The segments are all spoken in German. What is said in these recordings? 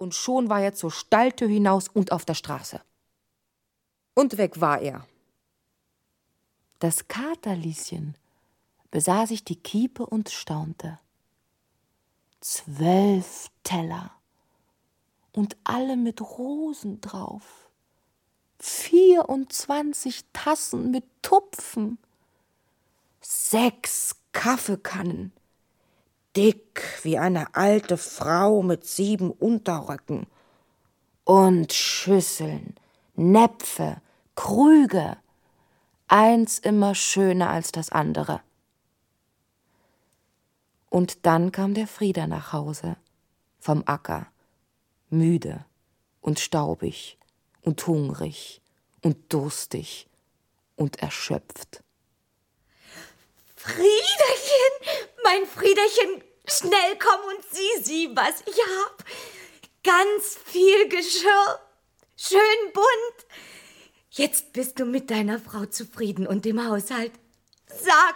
und schon war er zur Stalltür hinaus und auf der Straße. Und weg war er. Das Katerlieschen besah sich die Kiepe und staunte. 12 Teller und alle mit Rosen drauf. 24 Tassen mit Tupfen. 6 Kaffeekannen, dick wie eine alte Frau mit 7 Unterröcken. Und Schüsseln, Näpfe, Krüge, eins immer schöner als das andere. Und dann kam der Frieder nach Hause, vom Acker, müde und staubig und hungrig und durstig und erschöpft. Friederchen, mein Friederchen, schnell komm und sieh, was ich hab. Ganz viel Geschirr, schön bunt. Jetzt bist du mit deiner Frau zufrieden und dem Haushalt. Sag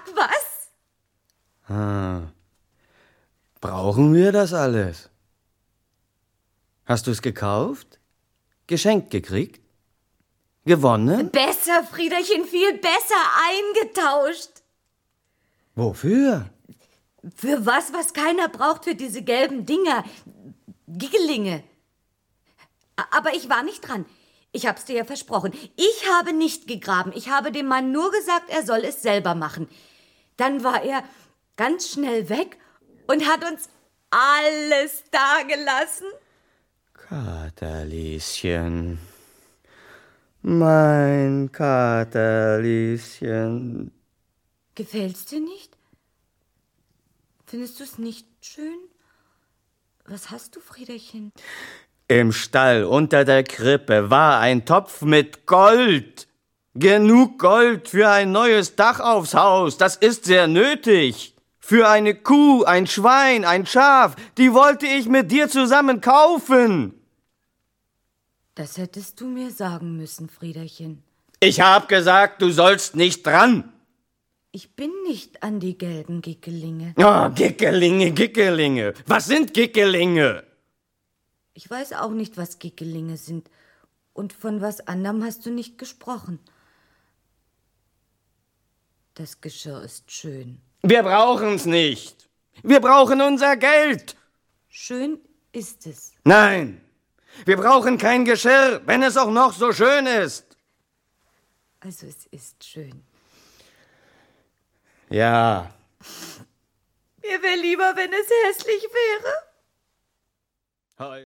was. Brauchen wir das alles? Hast du es gekauft? Geschenkt gekriegt? Gewonnen? Besser, Friederchen, viel besser eingetauscht. Wofür? Für was keiner braucht, für diese gelben Dinger. Gickelinge. Aber ich war nicht dran. Ich hab's dir ja versprochen. Ich habe nicht gegraben. Ich habe dem Mann nur gesagt, er soll es selber machen. Dann war er ganz schnell weg und hat uns alles dagelassen. Katerlieschen. Mein Katerlieschen. Gefällt's dir nicht? Findest du's nicht schön? Was hast du, Friederchen? Im Stall unter der Krippe war ein Topf mit Gold. Genug Gold für ein neues Dach aufs Haus. Das ist sehr nötig. Für eine Kuh, ein Schwein, ein Schaf, die wollte ich mit dir zusammen kaufen. Das hättest du mir sagen müssen, Friederchen. Ich hab gesagt, du sollst nicht dran. Ich bin nicht an die gelben Gickelinge. Oh, Gickelinge, Gickelinge. Was sind Gickelinge? Ich weiß auch nicht, was Gickelinge sind. Und von was anderem hast du nicht gesprochen. Das Geschirr ist schön. Wir brauchen's nicht. Wir brauchen unser Geld. Schön ist es. Nein, wir brauchen kein Geschirr, wenn es auch noch so schön ist. Also es ist schön. Ja. Mir wäre lieber, wenn es hässlich wäre.